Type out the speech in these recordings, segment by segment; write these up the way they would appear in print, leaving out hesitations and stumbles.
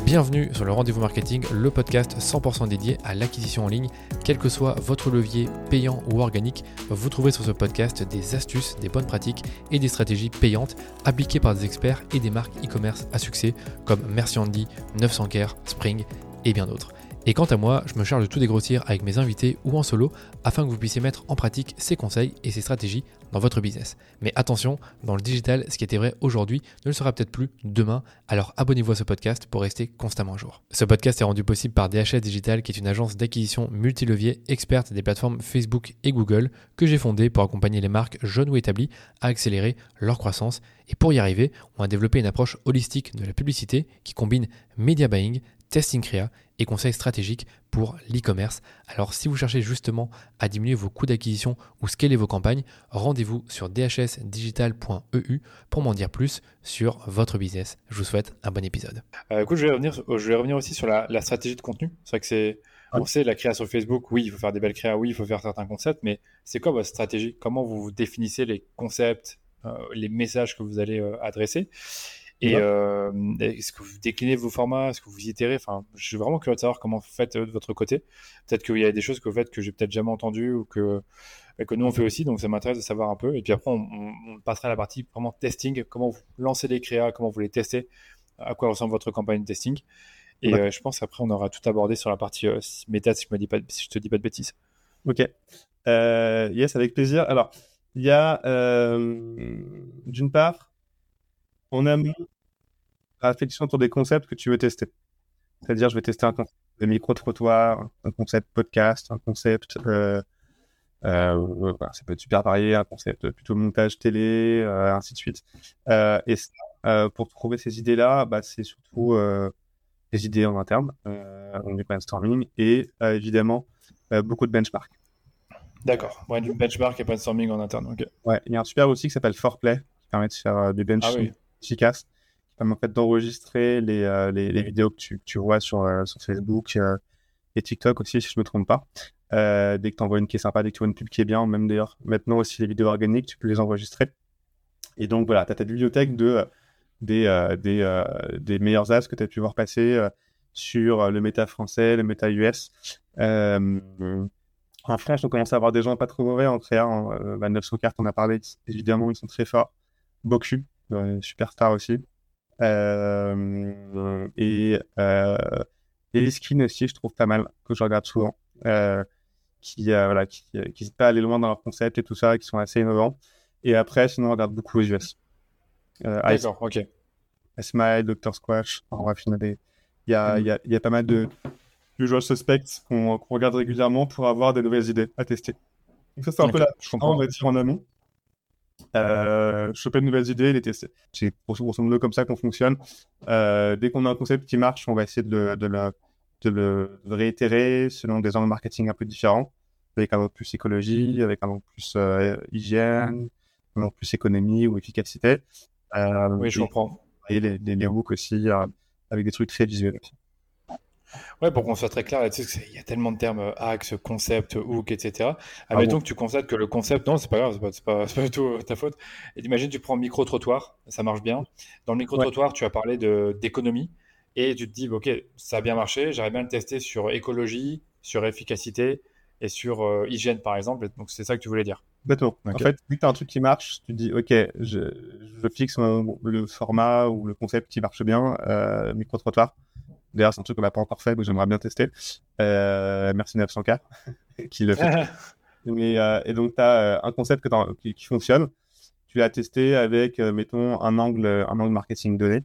Bienvenue sur le Rendez-vous Marketing, le podcast 100% dédié à l'acquisition en ligne. Quel que soit votre levier payant ou organique, vous trouverez sur ce podcast des astuces, des bonnes pratiques et des stratégies payantes appliquées par des experts et des marques e-commerce à succès comme Merci Andy, 900care, Spring et bien d'autres. Et quant à moi, je me charge de tout dégrossir avec mes invités ou en solo afin que vous puissiez mettre en pratique ces conseils et ces stratégies dans votre business. Mais attention, dans le digital, ce qui était vrai aujourd'hui ne le sera peut-être plus demain, alors abonnez-vous à ce podcast pour rester constamment à jour. Ce podcast est rendu possible par DHS Digital, qui est une agence d'acquisition multilevier experte des plateformes Facebook et Google que j'ai fondée pour accompagner les marques jeunes ou établies à accélérer leur croissance. Et pour y arriver, on a développé une approche holistique de la publicité qui combine media buying, testing créa et conseils stratégiques pour l'e-commerce. Alors si vous cherchez justement à diminuer vos coûts d'acquisition ou scaler vos campagnes, rendez-vous sur dhsdigital.eu pour m'en dire plus sur votre business. Je vous souhaite un bon épisode. Écoute, je vais revenir aussi sur la stratégie de contenu. C'est vrai que on sait, la créa sur Facebook, oui, il faut faire des belles créas, oui, il faut faire certains concepts, mais c'est quoi votre stratégie? Comment vous définissez les concepts, les messages que vous allez adresser? Et est-ce que vous déclinez vos formats? Est-ce que vous itérez? Enfin, je suis vraiment curieux de savoir comment vous faites de votre côté. Peut-être qu'il y a des choses que vous faites que j'ai peut-être jamais entendues ou que nous on fait aussi, donc ça m'intéresse de savoir un peu. Et puis après, on passera à la partie vraiment testing, comment vous lancez les créas, comment vous les testez, à quoi ressemble votre campagne de testing. Et je pense après on aura tout abordé sur la partie méta si je te dis pas de bêtises. Ok. Yes, avec plaisir. Alors, il y a d'une part, on a mis la réflexion autour des concepts que tu veux tester. C'est-à-dire, je vais tester un concept de micro-trottoir, un concept podcast, un concept, ça peut être super varié, un concept plutôt montage télé, ainsi de suite. Et pour trouver ces idées-là, c'est surtout des idées en interne, du brainstorming et évidemment beaucoup de benchmark. D'accord. Ouais, du benchmark et brainstorming en interne. Okay. Ouais, il y a un super outil qui s'appelle Foreplay qui permet de faire du benchmark efficace, qui permet en fait d'enregistrer les vidéos que tu vois sur Facebook et TikTok aussi, si je me trompe pas. Dès que tu envoies une qui est sympa, dès que tu vois une pub qui est bien, même d'ailleurs maintenant aussi les vidéos organiques, tu peux les enregistrer. Et donc voilà, tu as ta bibliothèque des meilleurs as que tu as pu voir passer sur le méta français, le méta US. En France, on commence à avoir des gens pas trop mauvais en créa. 900care, on a parlé, évidemment, ils sont très forts. Boku, superstar aussi. Et les skins aussi, je trouve pas mal, que je regarde souvent. Qui n'hésitent pas à aller loin dans leur concept et tout ça, qui sont assez innovants. Et après, sinon, on regarde beaucoup aux US. D'accord, ok. Smile, Dr. Squash, en bref, il y a pas mal de usual suspects qu'on regarde régulièrement pour avoir des nouvelles idées à tester. Donc ça, c'est un peu on va dire en amont. Choper de nouvelles idées, les tester. C'est grosso modo comme ça qu'on fonctionne. Dès qu'on a un concept qui marche, on va essayer de le réitérer selon des angles marketing un peu différents, avec un angle plus écologie, avec un angle plus hygiène, un angle plus économie ou efficacité. Oui, je comprends. Et les hooks aussi, avec des trucs très visuels. Ouais, pour qu'on soit très clair là-dessus, il y a tellement de termes axe, concept, hook, etc. Admettons que tu constates que le concept, non, c'est pas grave, c'est pas du tout ta faute. Et imagine, tu prends micro-trottoir, ça marche bien. Dans le micro-trottoir, tu as parlé d'économie et tu te dis, ok, ça a bien marché, j'aimerais bien le tester sur écologie, sur efficacité et sur hygiène, par exemple. Donc, c'est ça que tu voulais dire. D'accord. Okay. En fait, vu que tu as un truc qui marche, tu te dis, ok, je fixe le format ou le concept qui marche bien, micro-trottoir. D'ailleurs, c'est un truc qu'on n'a pas encore fait, mais j'aimerais bien tester. Merci 900care qui le fait. Et donc, tu as un concept qui fonctionne. Tu l'as testé avec, mettons, un angle marketing donné.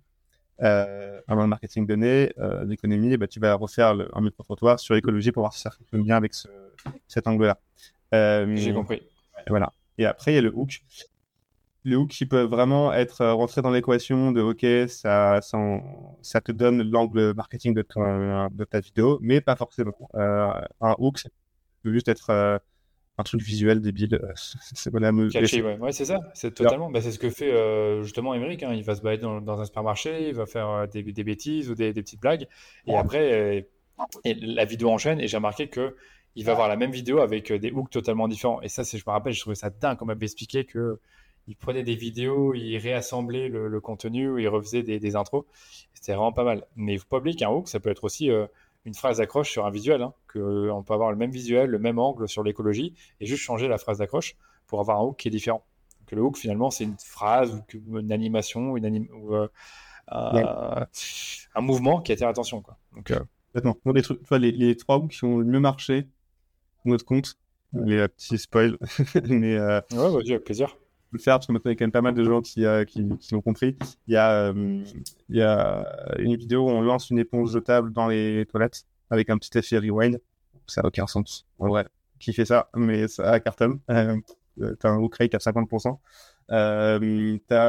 Un angle marketing donné d'économie, tu vas refaire un micro-trottoir sur l'écologie pour voir si ça fonctionne bien avec cet angle-là. J'ai compris. Voilà. Et après, il y a le hook. Les hooks qui peuvent vraiment être rentrés dans l'équation de OK, ça te donne l'angle marketing de ta vidéo, mais pas forcément. Un hook, ça peut juste être un truc visuel débile. C'est catchy, ouais, c'est ça. C'est totalement. C'est ce que fait justement Émeric. Il va se balader dans un supermarché, il va faire des bêtises ou des petites blagues, et après, la vidéo enchaîne. Et j'ai remarqué que il va avoir la même vidéo avec des hooks totalement différents. Et ça, je me rappelle, je trouvais ça dingue quand on m'avait expliqué que il prenait des vidéos, il réassemblait le contenu, il refaisait des intros. C'était vraiment pas mal. Mais il ne faut pas oublier qu'un hook, ça peut être aussi une phrase d'accroche sur un visuel. Hein, on peut avoir le même visuel, le même angle sur l'écologie et juste changer la phrase d'accroche pour avoir un hook qui est différent. Donc, le hook, finalement, c'est une phrase ou une animation ou Ouais. un mouvement qui attire l'attention, quoi. Donc, Complètement. Moi, les trucs, tu vois, les trois books qui ont le mieux marché pour notre compte, les petits spoils, mais ouais, vas-y, avec plaisir. le faire parce que maintenant il y a quand même pas mal de gens qui l'ont compris. Il y a une vidéo où on lance une éponge jetable dans les toilettes avec un petit effet rewind. Ça n'a aucun sens. En vrai, qui fait ça, mais ça cartonne. T'as un hook rate à 50%. T'as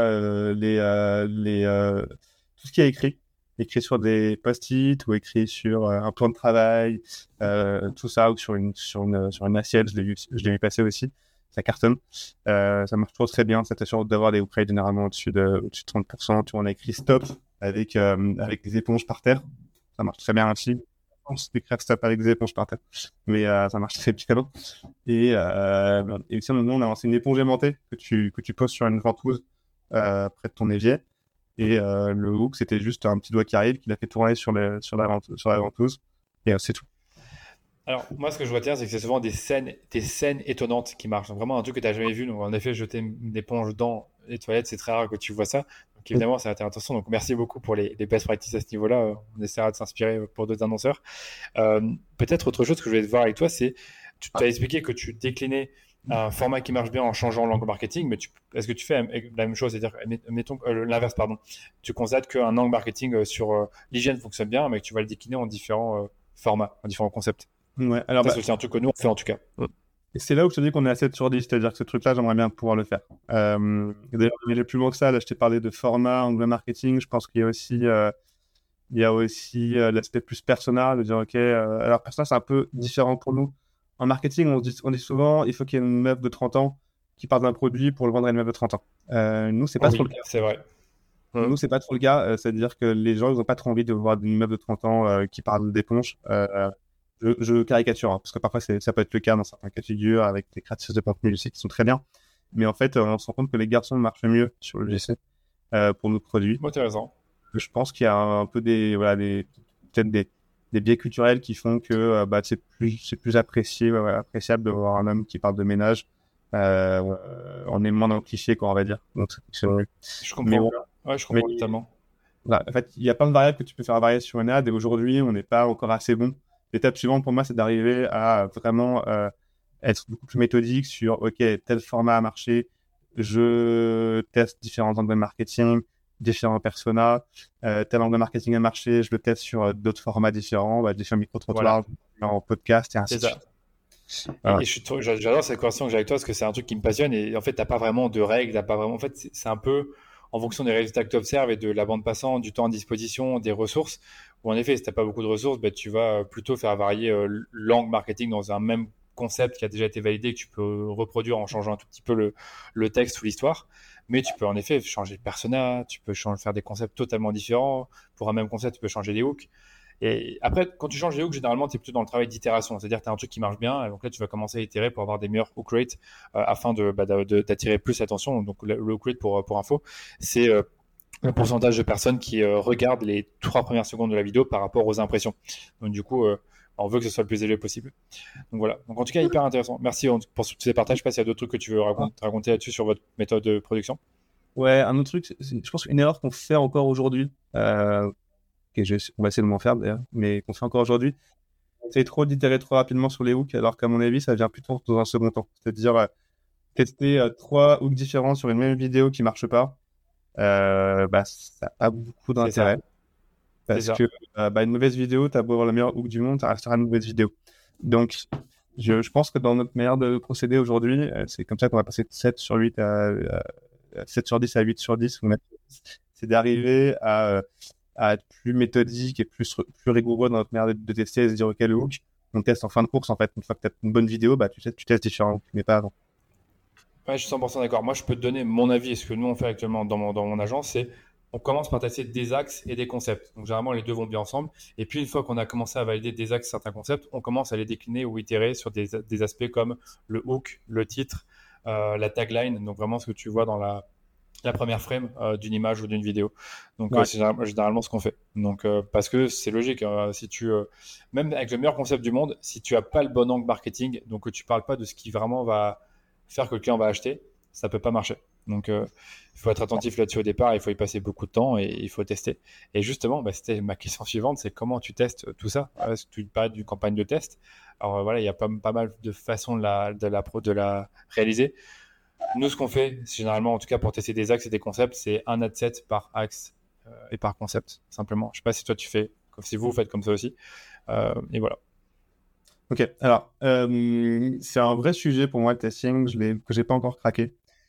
tout ce qui est écrit sur des post-it ou écrit sur un plan de travail, tout ça, ou sur une assiette, je l'ai vu passer aussi. Ça cartonne. Ça marche toujours très bien. Ça t'assure d'avoir des hook rates généralement au-dessus de 30%. Tu vois, on a écrit stop avec des éponges par terre. Ça marche très bien aussi. On se d'écrire stop avec des éponges par terre. Mais ça marche très bien. Et aussi, nous, on a lancé une éponge aimantée que tu poses sur une ventouse près de ton évier. Et le hook, c'était juste un petit doigt qui arrive, qui l'a fait tourner sur la ventouse. Et c'est tout. Alors, moi, ce que je retiens, c'est que c'est souvent des scènes étonnantes qui marchent. Donc, vraiment, un truc que tu n'as jamais vu. Donc, en effet, jeter une éponge dans les toilettes, c'est très rare que tu vois ça. Donc, évidemment, ça attire l'attention. Donc, merci beaucoup pour les best practices à ce niveau-là. On essaiera de s'inspirer pour d'autres annonceurs. Peut-être autre chose que je voulais te voir avec toi, c'est tu as expliqué que tu déclinais un format qui marche bien en changeant l'angle marketing, mais est-ce que tu fais la même chose, c'est-à-dire, mettons l'inverse, pardon. Tu constates qu'un angle marketing sur l'hygiène fonctionne bien, mais que tu vas le décliner en différents formats, en différents concepts. Ouais, alors, Ça, c'est un truc que nous, on fait en tout cas. et c'est là où je te dis qu'on est à 7 sur 10, c'est-à-dire que ce truc-là, j'aimerais bien pouvoir le faire. D'ailleurs, on est plus loin que ça. Là, je t'ai parlé de format, angle marketing. Je pense qu'il y a aussi l'aspect plus persona, de dire, OK, alors persona, c'est un peu différent pour nous. En marketing, on dit souvent, il faut qu'il y ait une meuf de 30 ans qui parle d'un produit pour le vendre à une meuf de 30 ans. Nous, c'est pas trop le cas. C'est vrai. Nous, c'est pas trop le cas. C'est-à-dire que les gens, ils ont pas trop envie de voir une meuf de 30 ans qui parle d'éponge. Je caricature, hein, parce que parfois ça peut être le cas dans certains cas de figure avec des créatrices de contenu UGC qui sont très bien. Mais en fait, on se rend compte que les garçons marchent mieux sur le UGC pour nos produits. Intéressant. Je pense qu'il y a un peu peut-être des biais culturels qui font que c'est plus appréciable de voir un homme qui parle de ménage. On est moins dans le cliché, quoi, on va dire. Donc, je comprends. Je comprends totalement. Voilà, en fait, il y a plein de variables que tu peux faire varier sur une ad et aujourd'hui, on n'est pas encore assez bon. L'étape suivante pour moi, c'est d'arriver à vraiment être beaucoup plus méthodique sur OK, tel format a marché, je teste différents angles de marketing, différents personas, tel angle de marketing a marché, je le teste sur d'autres formats différents, différents micro-trottoirs, en podcast et ainsi de suite. Voilà. Et j'adore cette conversation que j'ai avec toi parce que c'est un truc qui me passionne et en fait, tu n'as pas vraiment de règles, t'as pas vraiment... En fait, c'est un peu en fonction des résultats que tu observes et de la bande passante, du temps à disposition, des ressources. Ou en effet, si tu n'as pas beaucoup de ressources, tu vas plutôt faire varier l'angle marketing dans un même concept qui a déjà été validé que tu peux reproduire en changeant un tout petit peu le texte ou l'histoire. Mais tu peux en effet changer de persona, tu peux faire des concepts totalement différents. Pour un même concept, tu peux changer les hooks. Et après, quand tu changes les hooks, généralement, tu es plutôt dans le travail d'itération. C'est-à-dire que tu as un truc qui marche bien, et donc là, tu vas commencer à itérer pour avoir des meilleurs hook rates afin d'attirer plus l'attention. Donc, le hook rate, pour info, c'est le pourcentage de personnes qui regardent les 3 premières secondes de la vidéo par rapport aux impressions. Donc, du coup, on veut que ce soit le plus élevé possible. Donc, voilà. Donc, en tout cas, hyper intéressant. Merci pour tous ces partages. Je ne sais pas s'il y a d'autres trucs que tu veux raconter là-dessus sur votre méthode de production. Ouais, un autre truc, je pense qu'une erreur qu'on fait encore aujourd'hui, on va essayer de m'en faire d'ailleurs, mais qu'on fait encore aujourd'hui, c'est trop d'itérer trop rapidement sur les hooks, alors qu'à mon avis, ça vient plutôt dans un second temps. C'est-à-dire tester 3 hooks différents sur une même vidéo qui marche pas, ça n'a pas beaucoup d'intérêt. Parce que une mauvaise vidéo, t'as beau avoir la meilleure hook du monde, ça restera une mauvaise vidéo. Donc, je pense que dans notre manière de procéder aujourd'hui, c'est comme ça qu'on va passer de 7 sur 8 à 7 sur 10 à 8 sur 10. C'est d'arriver à être plus méthodique et plus rigoureux dans notre manière de tester et de se dire, OK, le hook, on teste en fin de course, en fait. Une fois que tu as une bonne vidéo, tu testes différents hooks, mais pas avant. Ouais, je suis 100% d'accord. Moi, je peux te donner mon avis. Et ce que nous, on fait actuellement dans mon agence, c'est on commence par tester des axes et des concepts. Donc, généralement, les deux vont bien ensemble. Et puis, une fois qu'on a commencé à valider des axes, certains concepts, on commence à les décliner ou itérer sur des aspects comme le hook, le titre, la tagline, donc vraiment ce que tu vois dans la première frame d'une image ou d'une vidéo. Donc, c'est généralement ce qu'on fait. Donc, parce que c'est logique. Si même avec le meilleur concept du monde, si tu n'as pas le bon angle marketing, donc que tu ne parles pas de ce qui vraiment va faire que le client va acheter, ça ne peut pas marcher. Donc, il faut être attentif là-dessus au départ. Il faut y passer beaucoup de temps et il faut tester. Et justement, c'était ma question suivante, c'est comment tu testes tout ça? Est-ce que tu parles d'une campagne de test? Alors voilà, il y a pas mal de façons de la réaliser. Nous, ce qu'on fait, généralement, en tout cas pour tester des axes et des concepts, c'est un ad set par axe et par concept, simplement. Je sais pas si toi tu fais, si vous faites comme ça aussi. Et voilà. Ok, alors, c'est un vrai sujet pour moi, le testing, que j'ai pas encore craqué.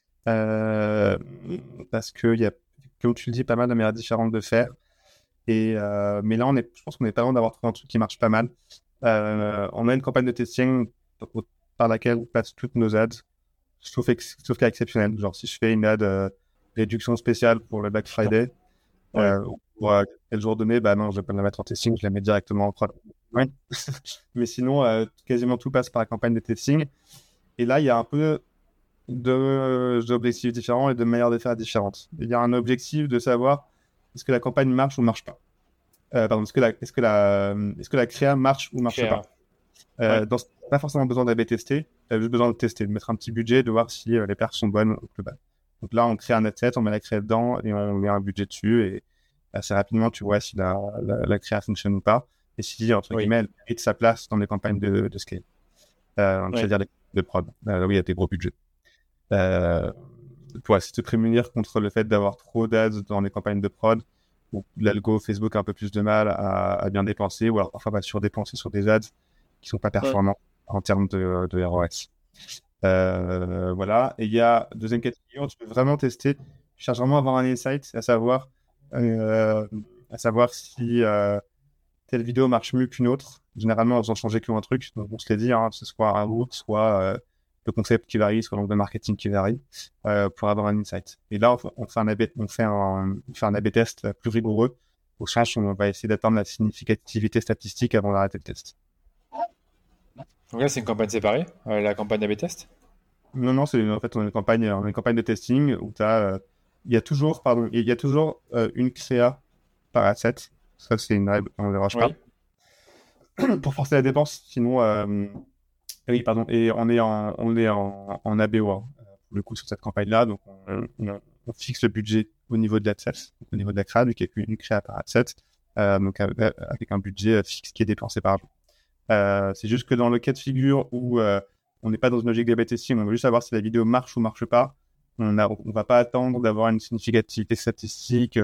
Parce qu'il y a, comme tu le dis, pas mal de manières différentes de faire. Mais là, je pense qu'on est pas loin d'avoir trouvé un truc qui marche pas mal. On a une campagne de testing par laquelle on passe toutes nos ads, sauf cas exceptionnel. Genre, si je fais une ad réduction spéciale pour le Black Friday, pour quel jour donné, non, je vais pas la mettre en testing, je la mets directement en prod. Ouais. Mais sinon, quasiment tout passe par la campagne de testing. Et là, il y a un peu d'objectifs différents et de manières de faire différentes. Il y a un objectif de savoir est-ce que la campagne marche ou marche pas. Est-ce que la créa marche ou marche pas. Pas forcément besoin d'A/B tester, juste besoin de tester, de mettre un petit budget, de voir si les perfs sont bonnes au global. Donc là, on crée un ad set, on met la créa dedans et on met un budget dessus et assez rapidement, tu vois si la créa fonctionne ou pas et si, entre guillemets, elle mérite sa place dans les campagnes de scale. C'est-à-dire les de prod. Oui, il y a des gros budgets. C'est te prémunir contre le fait d'avoir trop d'ads dans les campagnes de prod où l'algo Facebook a un peu plus de mal à bien dépenser ou alors parfois va surdépenser sur des ads qui sont pas performants en termes de ROS. Voilà. Et il y a deuxième cas de figure, tu peux vraiment tester, tu cherches vraiment à avoir un insight, à savoir si telle vidéo marche mieux qu'une autre. Généralement, elles ont changé qu'un truc. Donc, on se l'est dit, que ce soit un mot, soit le concept qui varie, soit l'angle de marketing qui varie, pour avoir un insight. Et là, on fait un A/B test plus rigoureux, au sens où on va essayer d'atteindre la significativité statistique avant d'arrêter le test. Donc là, c'est une campagne séparée, la campagne A/B test? Non, on a une campagne de testing où il y a toujours une créa par asset. Ça, c'est une règle, on ne dérange pas. Pour forcer la dépense, sinon, oui, pardon. Et on est en ABO pour le coup sur cette campagne-là. Donc, on fixe le budget au niveau de l'adset, au niveau de la créa, vu qu'il n'y a qu'une créa par adset, donc avec un budget fixe qui est dépensé par jour. C'est juste que dans le cas de figure où on n'est pas dans une logique d'A/B testing, on veut juste savoir si la vidéo marche ou marche pas. On va pas attendre d'avoir une significativité statistique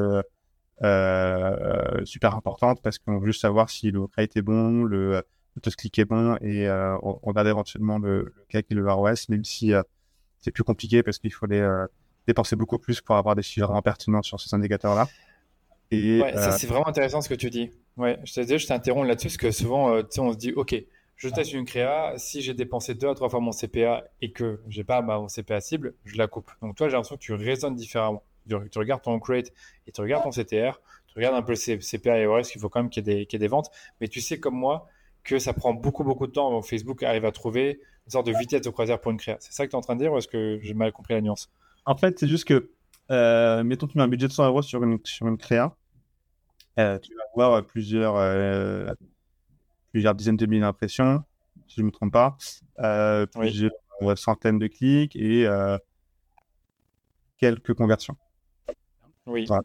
super importante parce qu'on veut juste savoir si le rate est bon, le click est bon et on regarde éventuellement le CAC et le ROS, même si c'est plus compliqué parce qu'il faut dépenser beaucoup plus pour avoir des chiffres vraiment pertinents sur ces indicateurs-là. Et, ça c'est vraiment intéressant ce que tu dis. Je t'interromps là-dessus parce que souvent, on se dit, ok, je teste une créa, si j'ai dépensé 2 à 3 fois mon CPA et que j'ai pas mon CPA cible, je la coupe. Donc toi, j'ai l'impression que tu raisonnes différemment. Tu regardes ton create et tu regardes ton CTR, tu regardes un peu le CPA et ROS, qu'il faut quand même qu'il y ait des ventes, mais tu sais comme moi que ça prend beaucoup de temps avant que Facebook arrive à trouver une sorte de vitesse de croisière pour une créa. C'est ça que tu es en train de dire ou est-ce que j'ai mal compris la nuance? En fait, c'est juste que, mettons que tu mets un budget de 100 euros sur une créa, tu vas avoir plusieurs dizaines de milliers d'impressions, si je ne me trompe pas, plusieurs centaines de clics et quelques conversions. Oui. Voilà.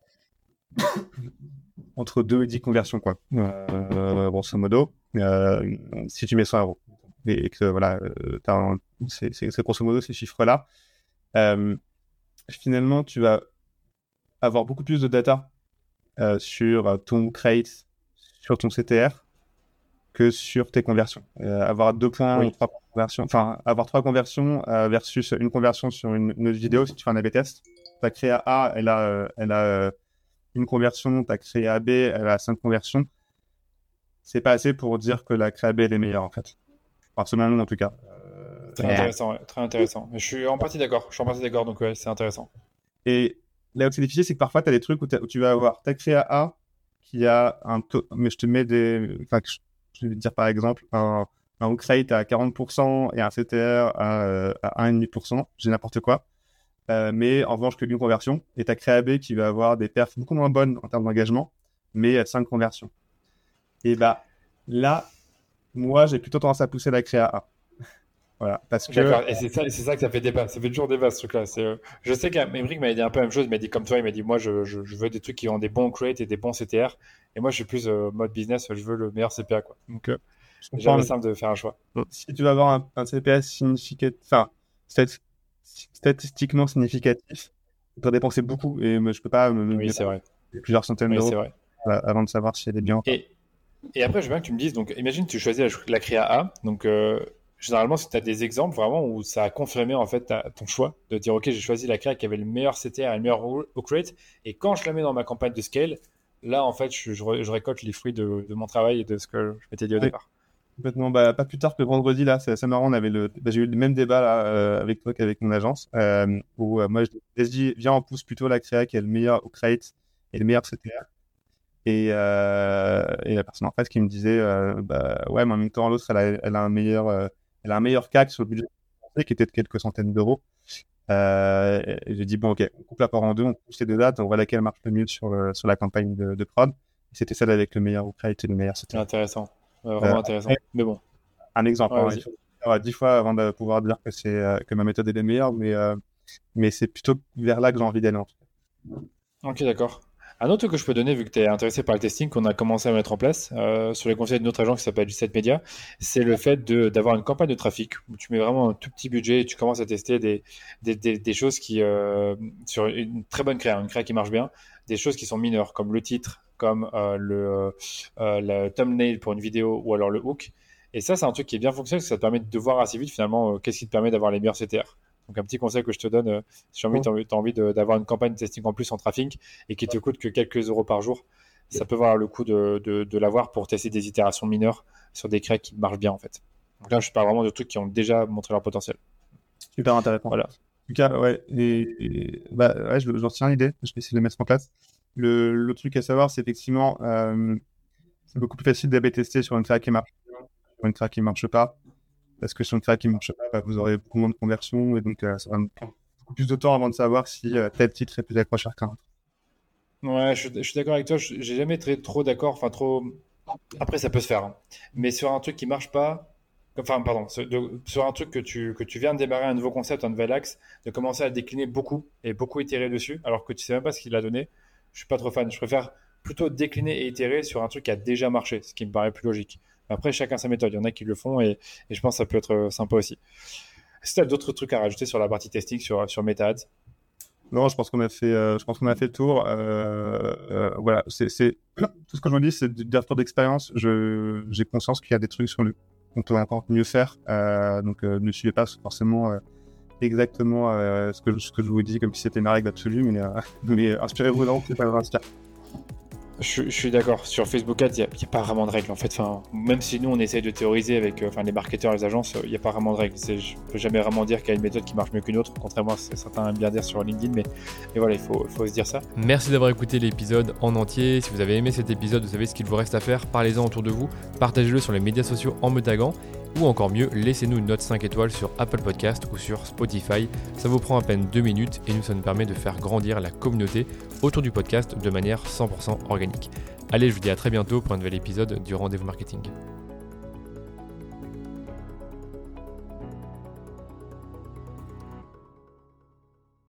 Entre 2 et 10 conversions, quoi. Grosso modo, si tu mets 100 euros. Et que voilà, c'est grosso modo ces chiffres-là. Finalement, tu vas avoir beaucoup plus de data sur ton crate, sur ton CTR, que sur tes conversions. Avoir 2 points ou 3 conversions, enfin, avoir 3 conversions versus une conversion sur une autre vidéo, si tu fais un A/B test, ta créa A, elle a une conversion, ta créa B, elle a 5 conversions. C'est pas assez pour dire que la créa B, elle est meilleure, en fait. Enfin, selon nous, en tout cas. Très intéressant, ouais, très intéressant. Je suis en partie d'accord, donc ouais, c'est intéressant. Et là où c'est difficile, c'est que parfois, tu as des trucs où tu vas avoir ta créa A qui a un taux, mais je te mets des... Enfin, je vais te dire par exemple un un hook rate à 40% et un CTR à 1,5%, j'ai n'importe quoi. Mais en revanche, que d'une conversion. Et tu as Créa-B qui va avoir des perfs beaucoup moins bonnes en termes d'engagement, mais 5 conversions. Et là, moi, j'ai plutôt tendance à pousser la Créa-A. Voilà, parce que... D'accord, et c'est ça que ça fait débat. Ça fait toujours débat, ce truc-là. Je sais qu'Emeric m'avait dit un peu la même chose. Il m'a dit comme toi, il m'a dit, moi, je veux des trucs qui ont des bons creates et des bons CTR. Et moi, je suis plus mode business, je veux le meilleur CPA, quoi. Donc, jamais simple de faire un choix. Si tu veux avoir un CPA significatif, enfin, statistiquement significatif, tu dois dépenser beaucoup. Et je peux pas oui, c'est vrai. Plusieurs centaines d'euros c'est vrai. Avant de savoir si elle est bien. Et après, je veux bien que tu me dises, donc, imagine tu choisis la créa A. Donc, généralement, si tu as des exemples vraiment où ça a confirmé en fait ton choix de dire, OK, j'ai choisi la créa qui avait le meilleur CTR et le meilleur hook rate. Et quand je la mets dans ma campagne de scale, là, en fait, je récolte les fruits de mon travail et de ce que je m'étais dit au départ. Complètement. Pas plus tard que vendredi, là, c'est assez marrant. On avait j'ai eu le même débat là, avec toi qu'avec mon agence, où moi, je dis, viens, on pousse plutôt la créa qui a le meilleur hook rate et le meilleur CTR. Et la personne en face qui me disait, ouais, mais en même temps, l'autre, elle a un meilleur CAC sur le budget qui était de quelques centaines d'euros. Et j'ai dit, bon, ok, on coupe la part en deux, on pousse les deux dates, on voit laquelle marche le mieux sur la campagne de prod. Et c'était celle avec le meilleur hook rate et le meilleur CTR. Intéressant. Vraiment intéressant. Mais bon. Un exemple. Ouais, il faut avoir 10 fois avant de pouvoir dire que ma méthode est la meilleure, mais c'est plutôt vers là que j'ai envie d'aller en tout cas. Ok, d'accord. Un autre truc que je peux donner, vu que tu es intéressé par le testing, qu'on a commencé à mettre en place sur les conseils de notre agent qui s'appelle G7 Media, c'est le fait d'avoir une campagne de trafic où tu mets vraiment un tout petit budget et tu commences à tester des choses qui, sur une très bonne créa, une créa qui marche bien, des choses qui sont mineures, comme le titre, comme le thumbnail pour une vidéo ou alors le hook. Et ça, c'est un truc qui est bien fonctionnel, parce que ça te permet de voir assez vite finalement qu'est-ce qui te permet d'avoir les meilleurs CTR. Donc, un petit conseil que je te donne, si tu as envie d'avoir une campagne de testing en plus en trafic et qui te coûte que quelques euros par jour, ça peut valoir le coup de l'avoir pour tester des itérations mineures sur des créas qui marchent bien en fait. Donc là, je parle vraiment de trucs qui ont déjà montré leur potentiel. Super intéressant. Voilà. En tout cas, ouais, ouais, j'en tiens l'idée, je vais essayer de le mettre en place. Le truc à savoir, c'est effectivement, c'est beaucoup plus facile d'AB tester sur une créa qui marche, sur une créa qui marche pas. Parce que sur une créa qui ne marche pas, vous aurez beaucoup moins de conversions et donc ça va prendre beaucoup plus de temps avant de savoir si tel titre est plus accrocheur qu'un autre. Ouais, je suis d'accord avec toi. J'ai jamais été trop d'accord. Enfin, trop. Après, ça peut se faire. Hein. Mais sur un truc qui marche pas. Enfin, pardon. Sur un truc que tu viens de démarrer un nouveau concept, un nouvel axe, de commencer à décliner beaucoup et beaucoup itérer dessus, alors que tu sais même pas ce qu'il a donné. Je suis pas trop fan. Je préfère plutôt décliner et itérer sur un truc qui a déjà marché, ce qui me paraît plus logique. Après, chacun sa méthode. Il y en a qui le font et je pense que ça peut être sympa aussi. Est-ce que tu as d'autres trucs à rajouter sur la partie testing, sur MetaAds? Non, je pense qu'on a fait le tour. Voilà, c'est tout ce que je me dis, c'est du retour d'expérience. J'ai conscience qu'il y a des trucs qu'on peut encore mieux faire. Donc, ne suivez pas forcément exactement ce que je vous dis comme si c'était une règle absolue, mais inspirez-vous non, c'est pas grave. Je suis d'accord. Sur Facebook Ads, il n'y a pas vraiment de règles en fait. Enfin, même si nous on essaye de théoriser avec les marketeurs, les agences, il n'y a pas vraiment de règles. Je ne peux jamais vraiment dire qu'il y a une méthode qui marche mieux qu'une autre, contrairement à ce que certains aiment bien dire sur LinkedIn. Mais voilà, il faut se dire ça. Merci d'avoir écouté l'épisode en entier. Si vous avez aimé cet épisode, vous savez ce qu'il vous reste à faire. Parlez-en autour de vous, partagez-le sur les médias sociaux en me taguant. Ou encore mieux, laissez-nous une note 5 étoiles sur Apple Podcast ou sur Spotify. Ça vous prend à peine 2 minutes et ça nous permet de faire grandir la communauté autour du podcast de manière 100% organique. Allez, je vous dis à très bientôt pour un nouvel épisode du Rendez-vous Marketing.